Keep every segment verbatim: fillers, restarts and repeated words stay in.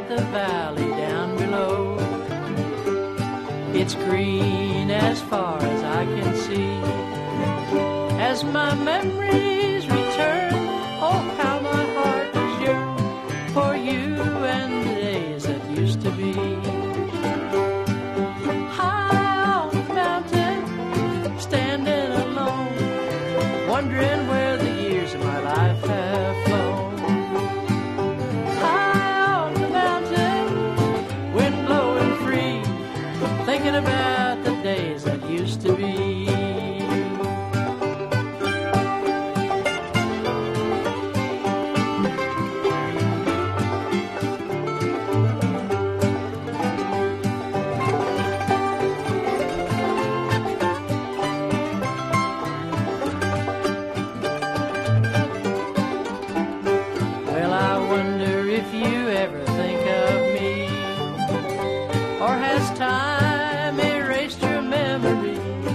the valley down below. It's green as far as I can see. As my memories return, oh, how my heart does yearn for you and the days that used to be. High on the mountain, standing alone, wondering where the years of my life have flown. High on the mountain, wind blowing free, thinking about the days that used to be. Time erased your memory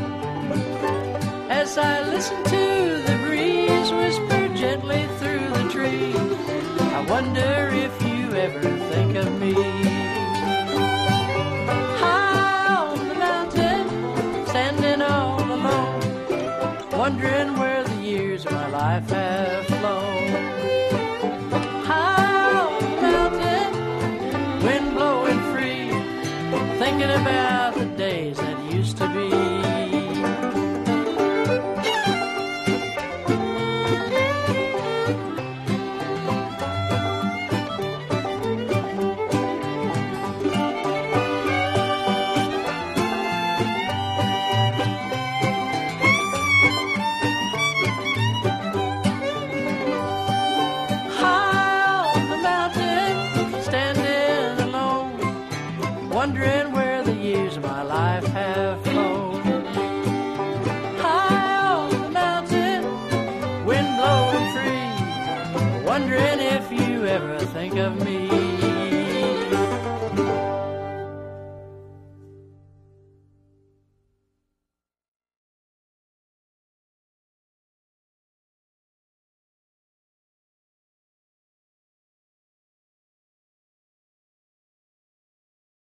as I listen to the breeze whisper gently through the trees. I wonder if you ever think of me. High on the mountain, standing all alone, wondering where the years of my life have flown. High on the mountain, wind blowing free, thinking about the days that used to be. High on the mountain, standing alone, wondering where the years of my life have flown. High on the mountain, wind blowing free, wondering if you ever think of me.